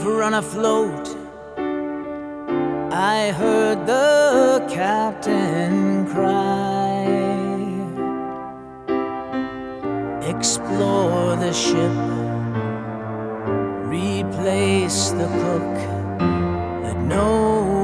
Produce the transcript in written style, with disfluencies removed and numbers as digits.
run afloat. I heard the captain cry, explore the ship, replace the cook, let no